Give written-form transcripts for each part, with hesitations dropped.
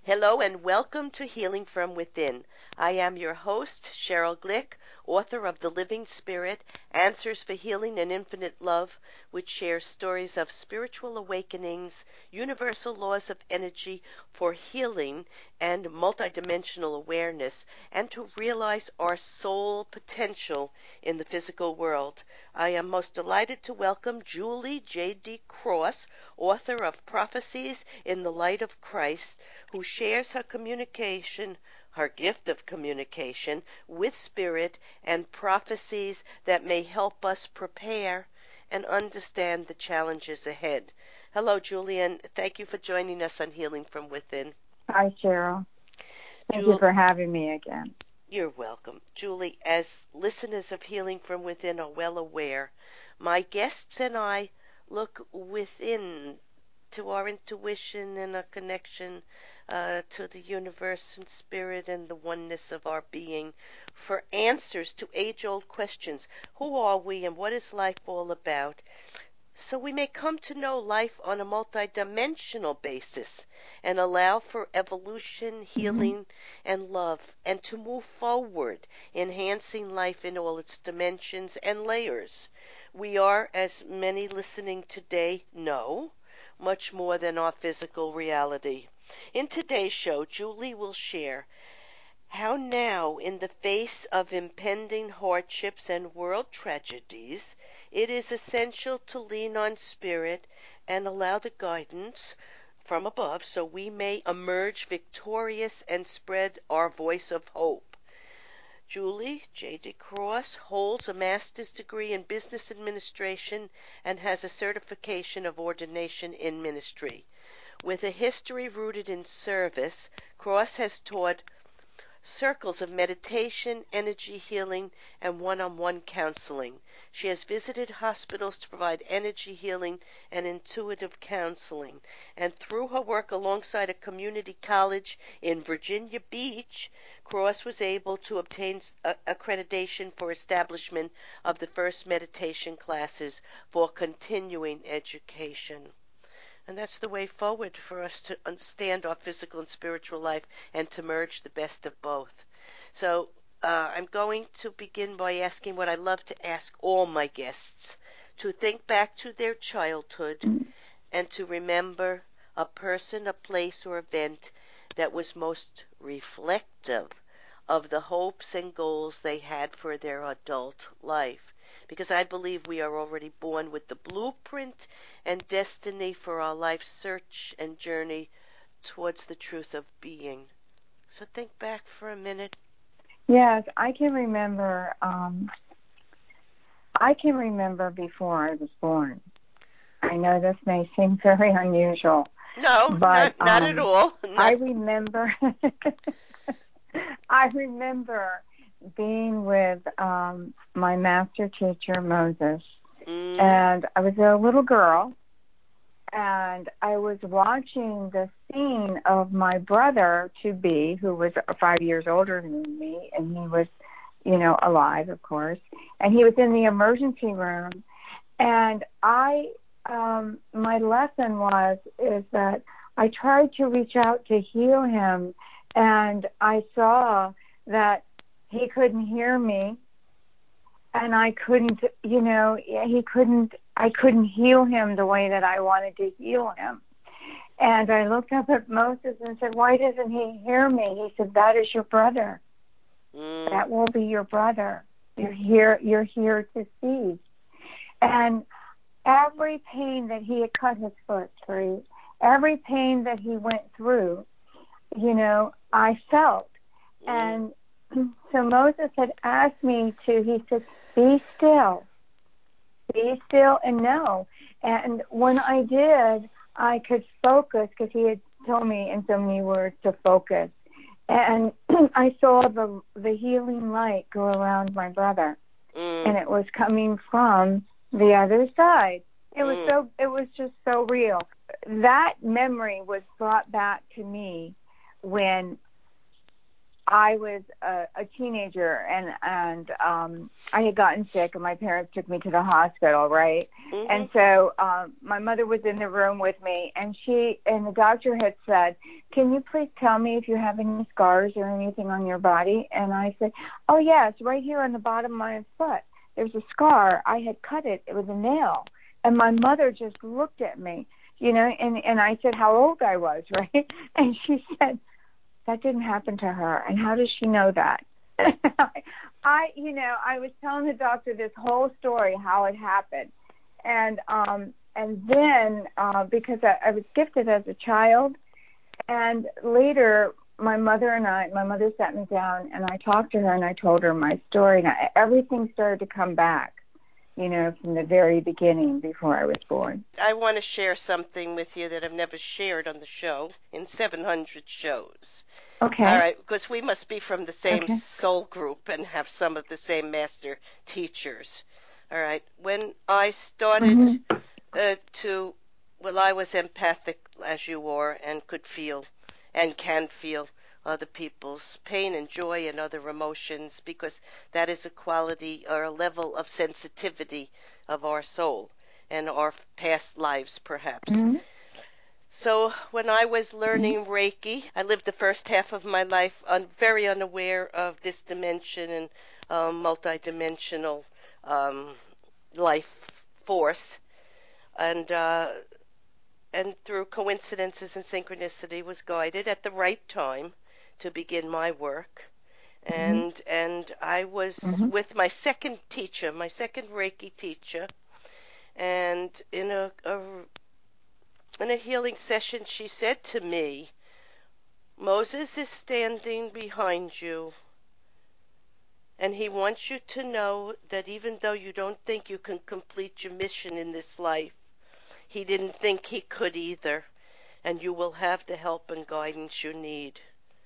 Hello and welcome to Healing from Within. I am your host, Cheryl Glick, author of The Living Spirit, Answers for Healing and Infinite Love, which shares stories of spiritual awakenings, universal laws of energy for healing and multidimensional awareness, and to realize our soul potential in the physical world. I am most delighted to welcome Julie J.D. Cross, author of Prophecies in the Light of Christ, who shares her gift of communication with spirit and prophecies that may help us prepare and understand the challenges ahead. Hello, Julie, and thank you for joining us on Healing from Within. Hi, Cheryl. Thank you for having me again. You're welcome. Julie, as listeners of Healing from Within are well aware, my guests and I look within to our intuition and our connection to the universe and spirit and the oneness of our being for answers to age-old questions. Who are we and what is life all about? So we may come to know life on a multidimensional basis and allow for evolution, healing, and love, and to move forward, enhancing life in all its dimensions and layers. We are, as many listening today know, much more than our physical reality. In today's show, Julie will share how now, in the face of impending hardships and world tragedies, it is essential to lean on spirit and allow the guidance from above so we may emerge victorious and spread our voice of hope. Julie J.D. Cross holds a master's degree in business administration and has a certification of ordination in ministry. With a history rooted in service, Cross has taught circles of meditation, energy healing, and one-on-one counseling. She has visited hospitals to provide energy healing and intuitive counseling. And through her work alongside a community college in Virginia Beach, Cross was able to obtain accreditation for establishment of the first meditation classes for continuing education. And that's the way forward for us to understand our physical and spiritual life and to merge the best of both. So I'm going to begin by asking what I love to ask all my guests, to think back to their childhood and to remember a person, a place, or event that was most reflective of the hopes and goals they had for their adult life. Because I believe we are already born with the blueprint and destiny for our life's search and journey towards the truth of being. So think back for a minute. Yes, I can remember. I can remember before I was born. I know this may seem very unusual. No, but, not at all. I remember. I remember being with my master teacher, Moses, and I was a little girl, and I was watching the scene of my brother-to-be, who was 5 years older than me, and he was, alive, of course, and he was in the emergency room, and my lesson is that I tried to reach out to heal him, and I saw that he couldn't hear me, and I couldn't, I couldn't heal him the way that I wanted to heal him. And I looked up at Moses and said, why doesn't he hear me? He said, that is your brother. That will be your brother. You're here to see. And every pain that he had cut his foot through, every pain that he went through, I felt. And so Moses had asked me he said, be still and know. And when I did, I could focus because he had told me in so many words to focus. And I saw the healing light go around my brother. And it was coming from the other side. It was just so real. That memory was brought back to me when I was a teenager, and I had gotten sick, and my parents took me to the hospital, right? Mm-hmm. And so my mother was in the room with me, and the doctor had said, "Can you please tell me if you have any scars or anything on your body?" And I said, "Oh yes, right here on the bottom of my foot. There's a scar. I had cut it. It was a nail." And my mother just looked at me, and I said how old I was, right? And she said, "That didn't happen to her. And how does she know that?" I was telling the doctor this whole story, how it happened. And then because I was gifted as a child, and later my mother sat me down, and I talked to her, and I told her my story, and everything started to come back, from the very beginning before I was born. I want to share something with you that I've never shared on the show in 700 shows. Okay. All right, because we must be from the same soul group and have some of the same master teachers. All right, when I started I was empathic as you are, and could feel and can feel other people's pain and joy and other emotions, because that is a quality or a level of sensitivity of our soul and our past lives, perhaps. Mm-hmm. So when I was learning Reiki, I lived the first half of my life very unaware of this dimension and multidimensional life force, and through coincidences and synchronicity was guided at the right time to begin my work. And I was with my second Reiki teacher, and in a healing session, she said to me, "Moses is standing behind you, and he wants you to know that even though you don't think you can complete your mission in this life, he didn't think he could either, and you will have the help and guidance you need."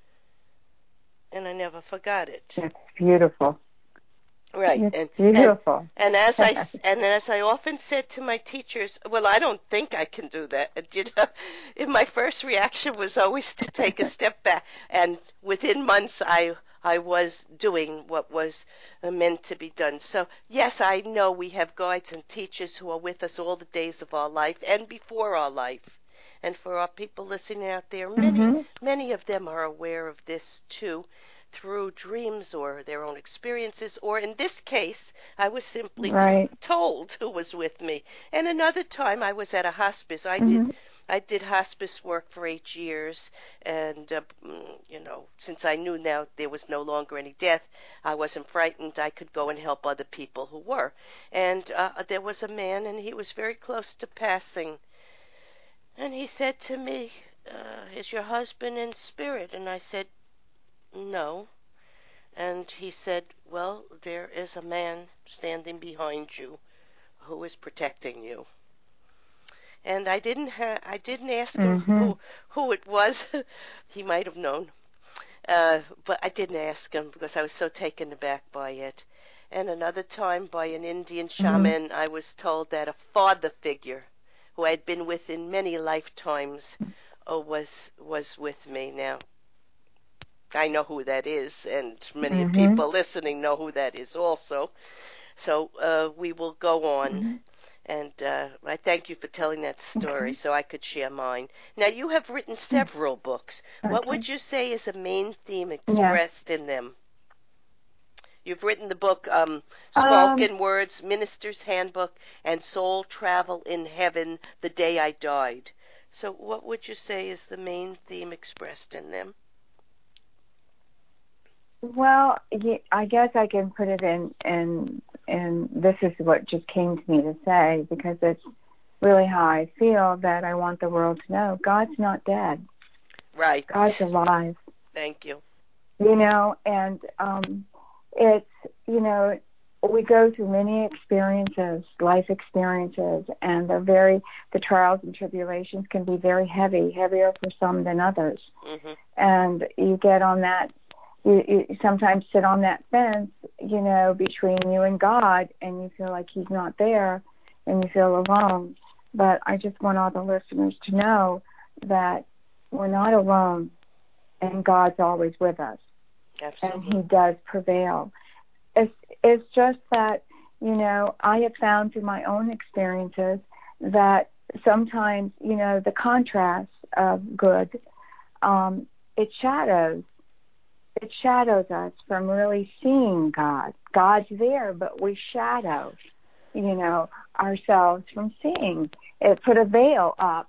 And I never forgot it. That's beautiful. Right. It's beautiful. And as I often said to my teachers, well, I don't think I can do that. My first reaction was always to take a step back. And within months, I was doing what was meant to be done. So, yes, I know we have guides and teachers who are with us all the days of our life and before our life. And for our people listening out there, many of them are aware of this too, through dreams or their own experiences, or in this case, I was simply told who was with me. And another time I was at a hospice. I did hospice work for 8 years, and since I knew now there was no longer any death, I wasn't frightened. I could go and help other people who were. And there was a man, and he was very close to passing. And he said to me, "Is your husband in spirit?" And I said, "No." And he said, "Well, there is a man standing behind you who is protecting you." And I didn't ask him who it was. He might have known. But I didn't ask him because I was so taken aback by it. And another time, by an Indian shaman, I was told that a father figure who I had been with in many lifetimes was with me. Now, I know who that is, and many people listening know who that is also. So we will go on. And I thank you for telling that story so I could share mine. Now, you have written several books. What would you say is a main theme expressed in them? You've written the book Spoken Words, Minister's Handbook, and Soul Travel in Heaven, The Day I Died. So what would you say is the main theme expressed in them? Well, I guess I can put it in this is what just came to me to say, because it's really how I feel, that I want the world to know God's not dead. Right. God's alive. Thank you. And it's, we go through many experiences, life experiences, and the trials and tribulations can be very heavier for some than others. And you get on that, you sometimes sit on that fence, between you and God, and you feel like he's not there, and you feel alone. But I just want all the listeners to know that we're not alone, and God's always with us. and Absolutely. he does prevail. It's just that, I have found through my own experiences that sometimes, the contrast of good, it shadows us from really seeing God. God's there, but we shadow, ourselves from seeing. It put a veil up,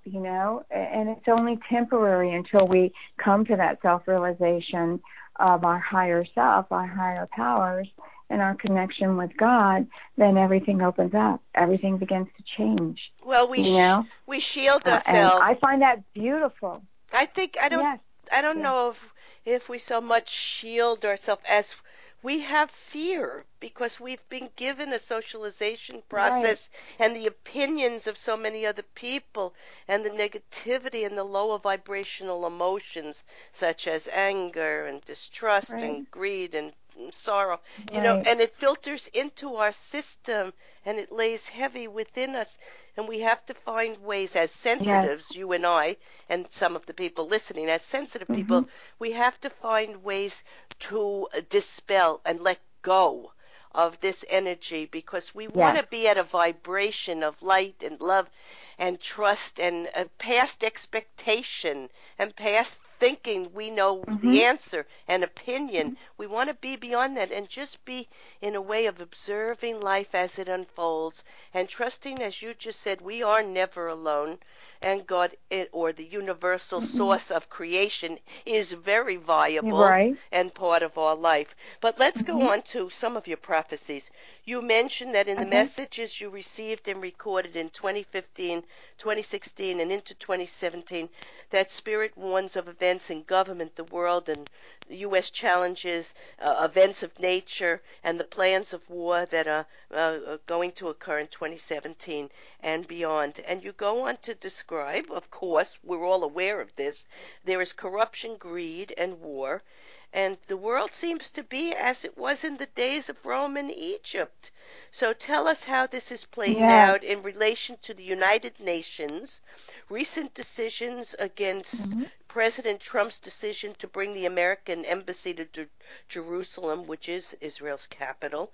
and it's only temporary until we come to that self-realization of our higher self, our higher powers, and our connection with God. Then everything opens up. Everything begins to change. Well, we shield And ourselves. I find that beautiful. I think I don't Yes. I don't Yes. know if we so much shield ourselves as we have fear because we've been given a socialization process and the opinions of so many other people and the negativity and the lower vibrational emotions such as anger and distrust Right. and greed and sorrow, Right. and it filters into our system and it lays heavy within us. And we have to find ways, as Yes. sensitives, you and I, and some of the people listening, as sensitive Mm-hmm. people, we have to find ways to dispel and let go of this energy because we want Yes. to be at a vibration of light and love and trust and past expectation and past thinking we know Mm-hmm. the answer and opinion. We want to be beyond that and just be in a way of observing life as it unfolds and trusting, as you just said, we are never alone. And God, or the universal Mm-hmm. source of creation, is very viable Right. and part of our life. But let's Mm-hmm. go on to some of your prophecies. You mentioned that in the Okay. messages you received and recorded in 2015, 2016, and into 2017, that Spirit warns of events in government, the world, and the U.S. challenges, events of nature, and the plans of war that are going to occur in 2017 and beyond. And you go on to describe, of course, we're all aware of this, there is corruption, greed, and war. And the world seems to be as it was in the days of Rome and Egypt. So tell us how this is playing Yes. out in relation to the United Nations, recent decisions against Mm-hmm. President Trump's decision to bring the American embassy to Jerusalem, which is Israel's capital,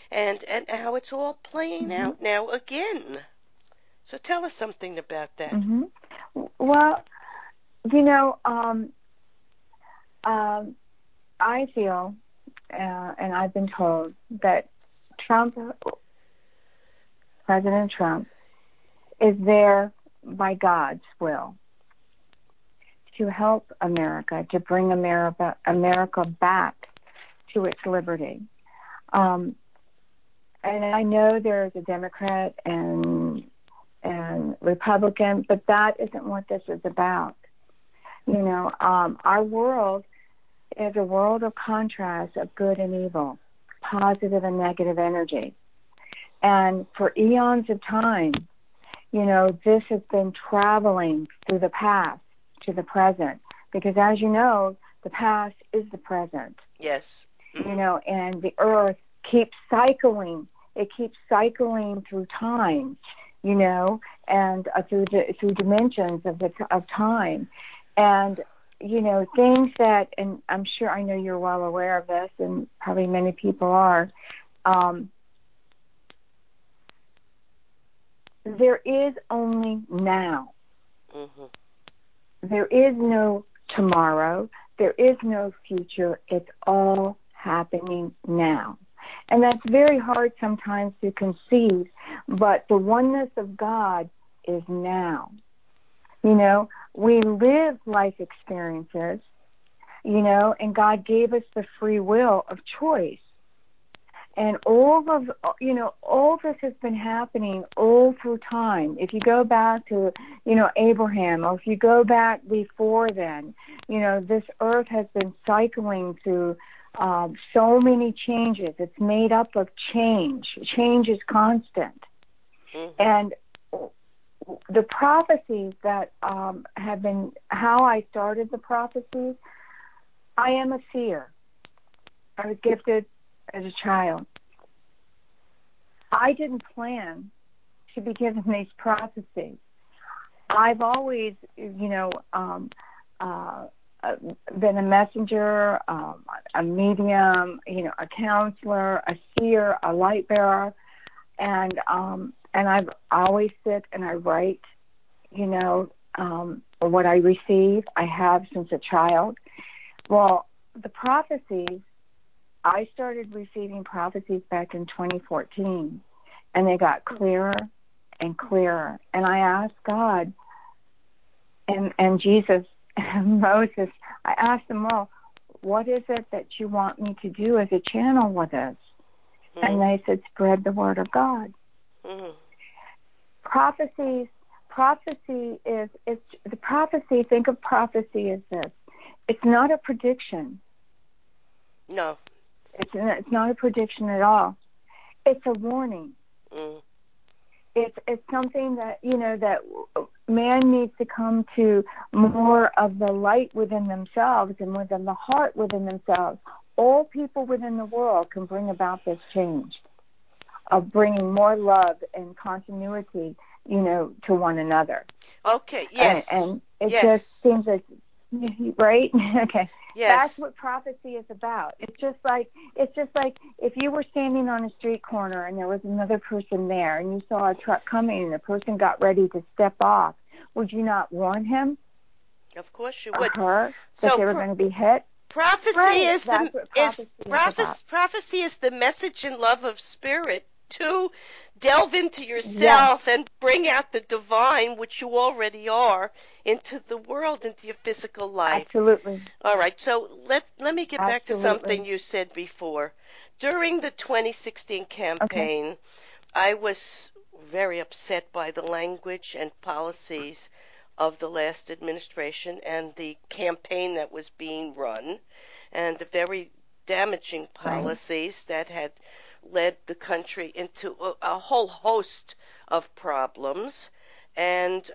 and how it's all playing Mm-hmm. out now again. So tell us something about that. Mm-hmm. Well, you know, I feel, and I've been told that President Trump, is there by God's will to help America, to bring America back to its liberty. And I know there's a Democrat and Republican, but that isn't what this is about. Our world is a world of contrast of good and evil, positive and negative energy. And for eons of time, this has been traveling through the past to the present. Because as you know, the past is the present. Yes. Mm-hmm. And the earth keeps cycling. It keeps cycling through time, and through dimensions of time. And, things that, and I'm sure I know you're well aware of this, and probably many people are, there is only now. Mm-hmm. There is no tomorrow. There is no future. It's all happening now. And that's very hard sometimes to conceive, but the oneness of God is now. We live life experiences, and God gave us the free will of choice. And all this has been happening all through time. If you go back to, Abraham, or if you go back before then, this earth has been cycling through so many changes. It's made up of change. Change is constant. Mm-hmm. And the prophecies that have been, how I started the prophecies, I am a seer. I was gifted as a child. I didn't plan to be given these prophecies. I've always, been a messenger, a medium, a counselor, a seer, a light bearer, and I always sit and I write, what I receive. I have since a child. Well, the prophecies, I started receiving prophecies back in 2014, and they got clearer and clearer. And I asked God and Jesus and Moses, I asked them all, what is it that you want me to do as a channel with this? Mm-hmm. And they said, spread the word of God. Mm-hmm. Prophecy is, think of prophecy as this. It's not a prediction. No. It's not a prediction at all. It's a warning. Mm. It's something that, that man needs to come to more of the light within themselves and within the heart within themselves. All people within the world can bring about this change of bringing more love and continuity, to one another. Okay, yes. And it just seems like, right? Okay. Yes. That's what prophecy is about. It's just like if you were standing on a street corner and there was another person there and you saw a truck coming and the person got ready to step off, would you not warn him? Of course you would. Or her that they were going to be hit? Prophecy prophecy is the message and love of spirit to delve into yourself and bring out the divine, which you already are, into the world, into your physical life. Absolutely. All right, so let me get back to something you said before. During the 2016 campaign, I was very upset by the language and policies of the last administration and the campaign that was being run, and the very damaging policies that had led the country into a whole host of problems. And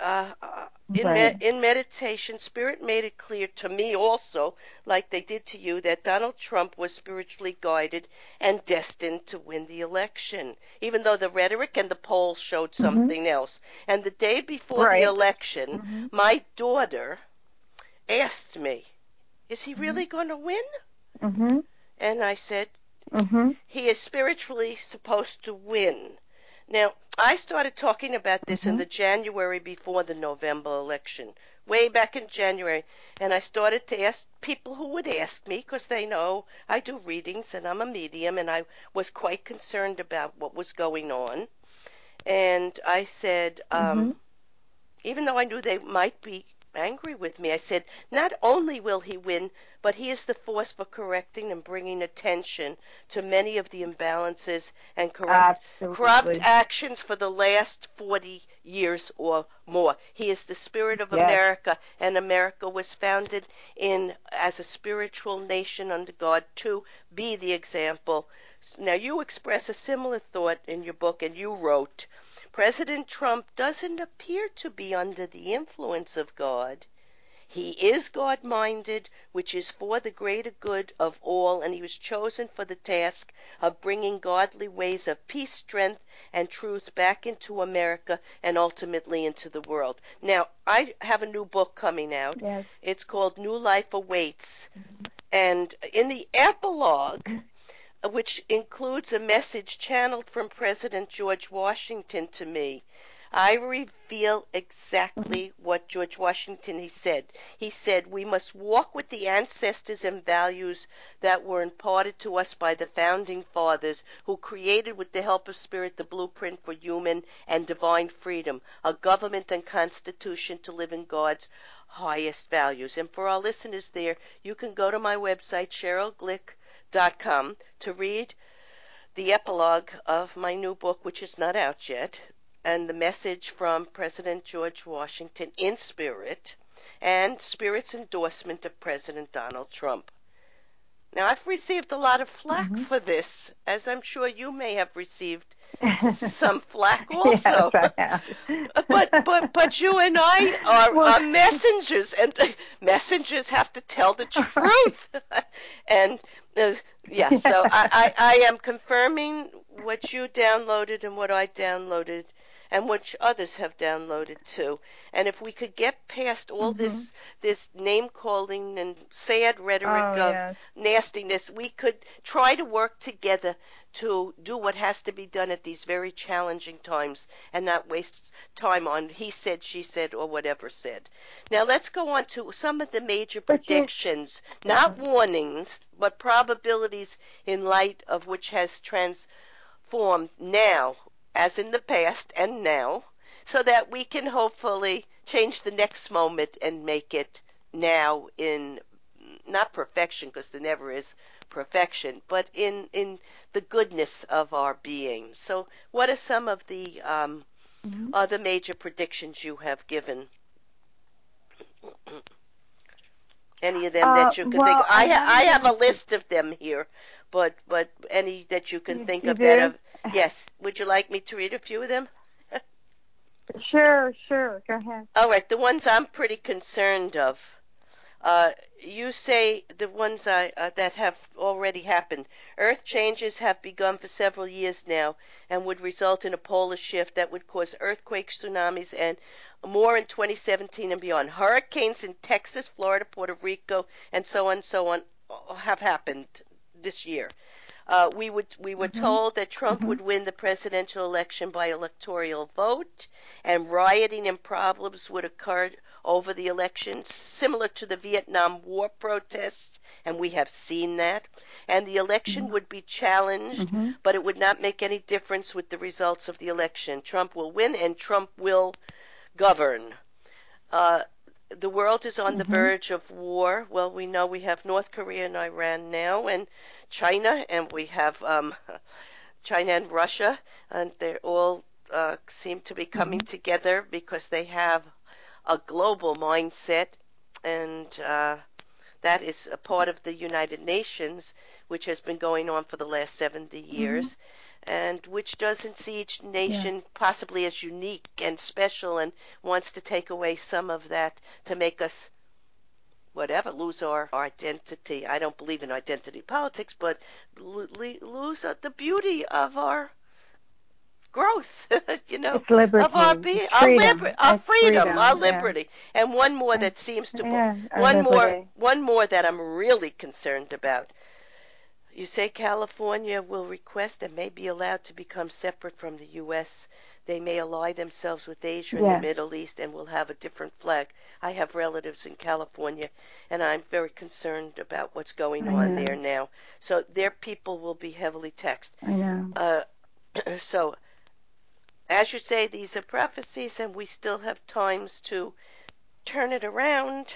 in meditation, Spirit made it clear to me also, like they did to you, that Donald Trump was spiritually guided and destined to win the election, even though the rhetoric and the polls showed something else. And the day before the election, my daughter asked me, is he really going to win? Mm-hmm. And I said, he is spiritually supposed to win. Now, I started talking about this in the January before the November election, way back in January, and I started to ask people who would ask me, because they know I do readings and I'm a medium, and I was quite concerned about what was going on. And I said, even though I knew they might be angry with me, I said, not only will he win, but he is the force for correcting and bringing attention to many of the imbalances and corrupt actions for the last 40 years or more. He is the spirit of America, and America was founded as a spiritual nation under God to be the example. Now, you express a similar thought in your book, and you wrote, President Trump doesn't appear to be under the influence of God. He is God-minded, which is for the greater good of all, and he was chosen for the task of bringing godly ways of peace, strength, and truth back into America and ultimately into the world. Now, I have a new book coming out. Yes. It's called New Life Awaits. And in the epilogue, which includes a message channeled from President George Washington to me, I reveal exactly what George Washington he said. He said, we must walk with the ancestors and values that were imparted to us by the founding fathers, who created with the help of Spirit the blueprint for human and divine freedom, a government and constitution to live in God's highest values. And for our listeners there, you can go to my website, CherylGlick.com, to read the epilogue of my new book, which is not out yet, and the message from President George Washington in spirit, and Spirit's endorsement of President Donald Trump. Now, I've received a lot of flack for this, as I'm sure you may have received some flack also. Yes, I have. but you and I are messengers, and messengers have to tell the truth. And so I am confirming what you downloaded and what I downloaded and which others have downloaded too. And if we could get past all this name calling and sad rhetoric of nastiness, we could try to work together to do what has to be done at these very challenging times and not waste time on he said, she said, or whatever said. Now let's go on to some of the major predictions, not warnings, but probabilities in light of which has transformed now, as in the past and now, so that we can hopefully change the next moment and make it now in not perfection, because there never is perfection, but in the goodness of our being. So what are some of the other major predictions you have given? Any of them that you can think of? I have a list of them here, but any that you can think of that have, yes. Would you like me to read a few of them? Sure. Go ahead. All right, the ones I'm pretty concerned of. You say the ones that have already happened. Earth changes have begun for several years now and would result in a polar shift that would cause earthquakes, tsunamis, and more in 2017 and beyond. Hurricanes in Texas, Florida, Puerto Rico, and so on have happened this year. We were told that Trump would win the presidential election by electoral vote, and rioting and problems would occur over the election, similar to the Vietnam War protests, and we have seen that. And the election would be challenged, but it would not make any difference with the results of the election. Trump will win, and Trump will govern. The world is on the verge of war. Well, we know we have North Korea and Iran now, and China, and we have China and Russia, and they all seem to be coming together because they have a global mindset, and that is a part of the United Nations, which has been going on for the last 70 years, and which doesn't see each nation possibly as unique and special and wants to take away some of that to make us lose our identity. I don't believe in identity politics, but lose the beauty of our growth, it's liberty, of our being, our freedom, our liberty. And one more that seems to, one more that I'm really concerned about. You say California will request and may be allowed to become separate from the U.S. They may ally themselves with Asia and the Middle East and will have a different flag. I have relatives in California, and I'm very concerned about what's going on there now. So their people will be heavily taxed. I know. So, as you say, these are prophecies, and we still have times to turn it around.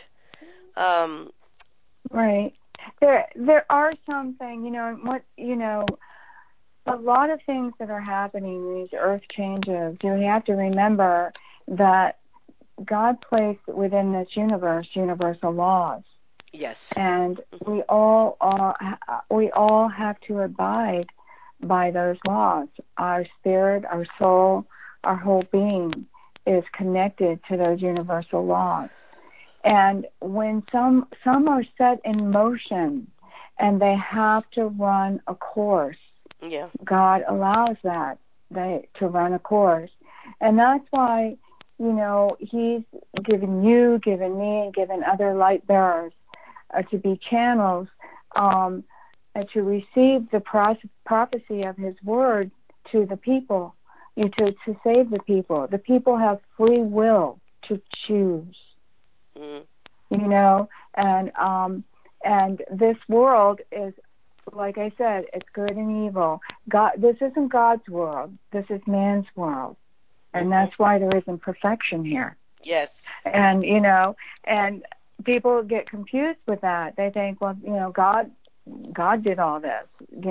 Right. There are something, a lot of things that are happening, these earth changes. You have to remember that God placed within this universe universal laws. Yes. And we all have to abide by those laws. Our spirit, our soul, our whole being is connected to those universal laws. And when some are set in motion and they have to run a course, God allows that to run a course. And that's why, He's given you, given me, and given other light bearers to be channels to receive the prophecy of His word to the people, to save the people. The people have free will to choose. And this world is, like I said, it's good and evil. This isn't God's world. This is man's world. And that's why there isn't perfection here. Yes. And, and people get confused with that. They think, well, God did all this,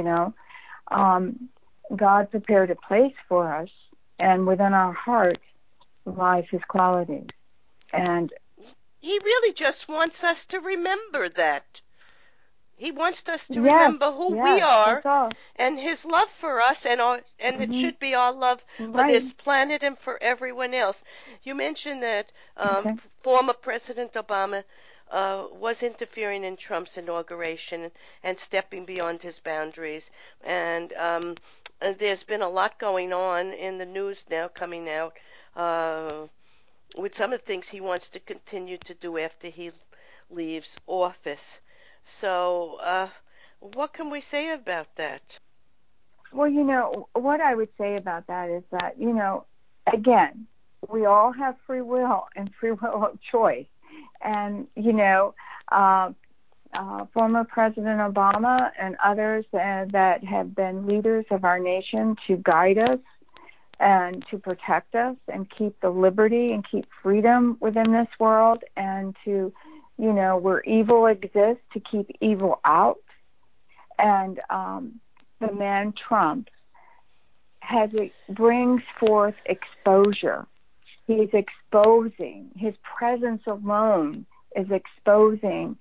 God prepared a place for us, and within our hearts lies His qualities. And He really just wants us to remember that. He wants us to remember who we are and His love for us, and it should be our love for this planet and for everyone else. You mentioned that former President Obama was interfering in Trump's inauguration and stepping beyond his boundaries. And there's been a lot going on in the news now coming out with some of the things he wants to continue to do after he leaves office. So, what can we say about that? Well, what I would say about that is that, again, we all have free will and free will of choice. And, former President Obama and others that have been leaders of our nation to guide us and to protect us and keep the liberty and keep freedom within this world, and to, where evil exists, to keep evil out. And the man Trump brings forth exposure. He's exposing, his presence alone is exposing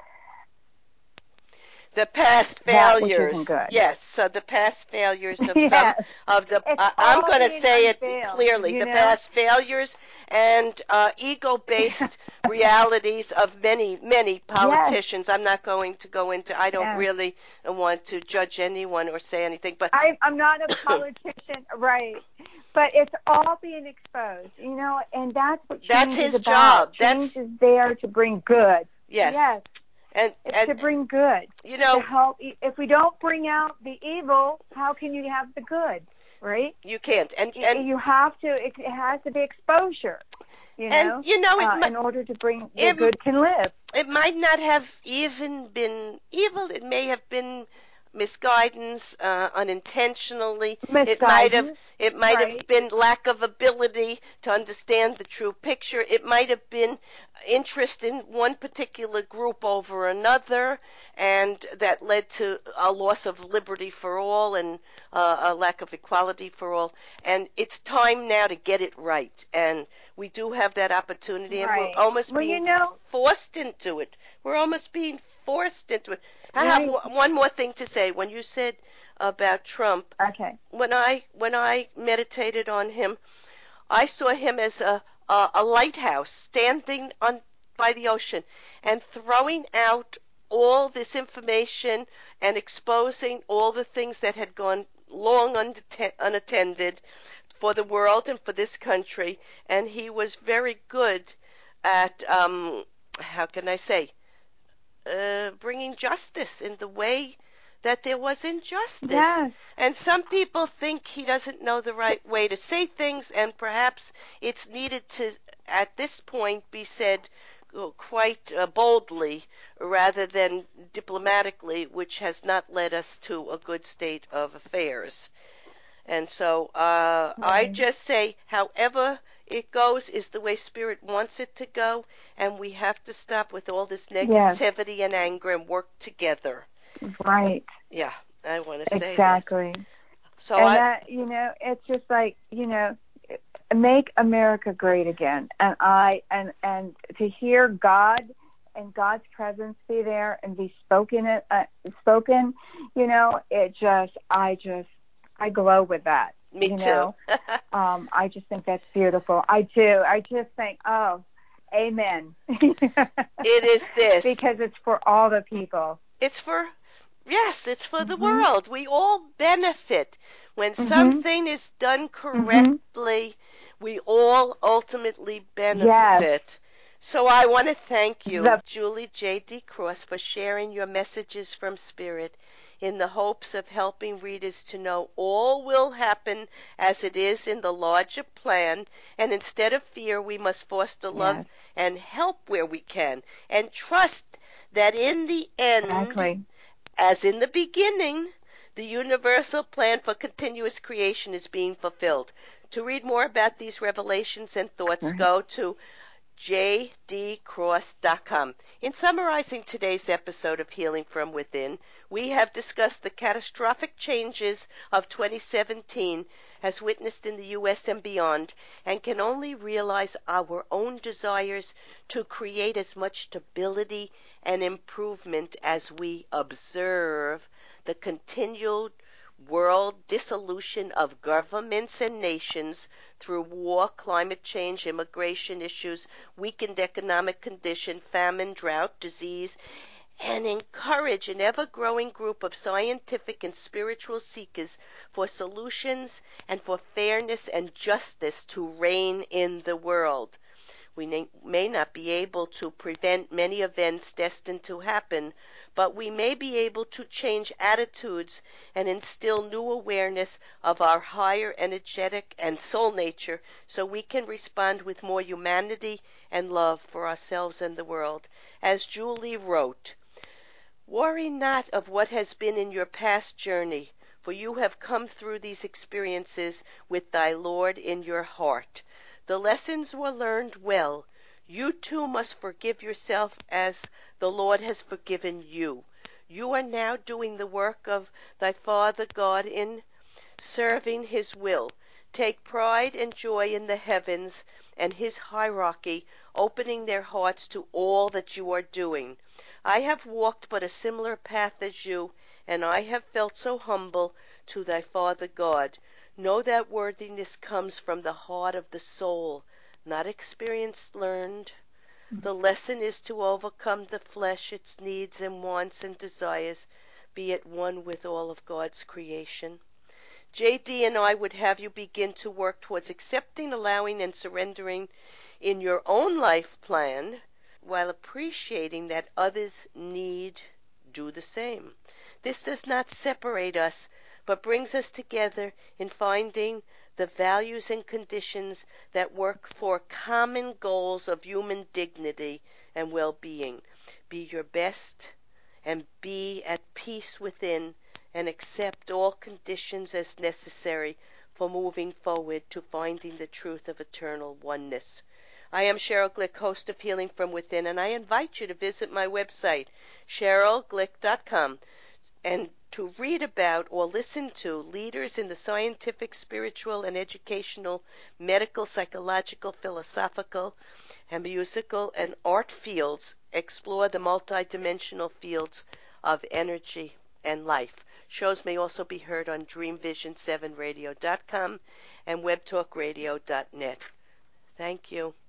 the past failures. Yes, so the past failures of yes. some of the I'm going to say it clearly, the past failures and ego-based realities of many politicians. Yes. I'm not going to go into, I don't really want to judge anyone or say anything, but I'm not a politician, right? But it's all being exposed, and that's what change his is about. job. Change is there to bring good. Yes. It's to bring good. To help. If we don't bring out the evil, how can you have the good, right? You can't. And you have to. It has to be exposure. In order to bring the good can live. It might not have even been evil. It may have been misguidance, unintentionally. Misguidance. It might have been lack of ability to understand the true picture. It might have been interest in one particular group over another, and that led to a loss of liberty for all and a lack of equality for all. And it's time now to get it right. And we do have that opportunity, and we're almost being forced into it. We're almost being forced into it. I have one more thing to say. When you said about Trump, when I meditated on him, I saw him as a lighthouse standing by the ocean and throwing out all this information and exposing all the things that had gone long unattended for the world and for this country. And he was very good at, how can I say, bringing justice in the way that there was injustice. Yes. And some people think he doesn't know the right way to say things, and perhaps it's needed to, at this point, be said quite boldly rather than diplomatically, which has not led us to a good state of affairs. And so I just say, however it goes is the way Spirit wants it to go, and we have to stop with all this negativity and anger and work together. Right. Yeah, I want to say exactly. That. So that, it's just like, make America great again. And to hear God and God's presence be there and be spoken, I glow with that. Me too. I just think that's beautiful. I do. I just think, amen. It is this. Because it's for all the people. It's for the world. We all benefit. When something is done correctly, we all ultimately benefit. Yes. So I want to thank you, Julie J.D. Cross, for sharing your messages from Spirit in the hopes of helping readers to know all will happen as it is in the larger plan, and instead of fear, we must foster love and help where we can, and trust that in the end, as in the beginning, the universal plan for continuous creation is being fulfilled. To read more about these revelations and thoughts, go to jdcross.com. In summarizing today's episode of Healing from Within, we have discussed the catastrophic changes of 2017 as witnessed in the U.S. and beyond, and can only realize our own desires to create as much stability and improvement as we observe the continual world dissolution of governments and nations through war, climate change, immigration issues, weakened economic condition, famine, drought, disease, and encourage an ever-growing group of scientific and spiritual seekers for solutions and for fairness and justice to reign in the world. We may not be able to prevent many events destined to happen, but we may be able to change attitudes and instill new awareness of our higher energetic and soul nature so we can respond with more humanity and love for ourselves and the world. As Julie wrote, "Worry not of what has been in your past journey, for you have come through these experiences with thy Lord in your heart. The lessons were learned well. You too must forgive yourself as the Lord has forgiven you. You are now doing the work of thy Father God in serving his will. Take pride and joy in the heavens and his hierarchy, opening their hearts to all that you are doing. I have walked but a similar path as you, and I have felt so humble to thy Father God. Know that worthiness comes from the heart of the soul, not experience learned. The lesson is to overcome the flesh, its needs and wants and desires, be at one with all of God's creation." JD and I would have you begin to work towards accepting, allowing, and surrendering in your own life plan while appreciating that others need do the same. This does not separate us, but brings us together in finding the values and conditions that work for common goals of human dignity and well-being. Be your best and be at peace within, and accept all conditions as necessary for moving forward to finding the truth of eternal oneness. I am Cheryl Glick, host of Healing from Within, and I invite you to visit my website, CherylGlick.com, and to read about or listen to leaders in the scientific, spiritual, and educational, medical, psychological, philosophical, and musical and art fields explore the multidimensional fields of energy and life. Shows may also be heard on DreamVision7radio.com and WebTalkRadio.net. Thank you.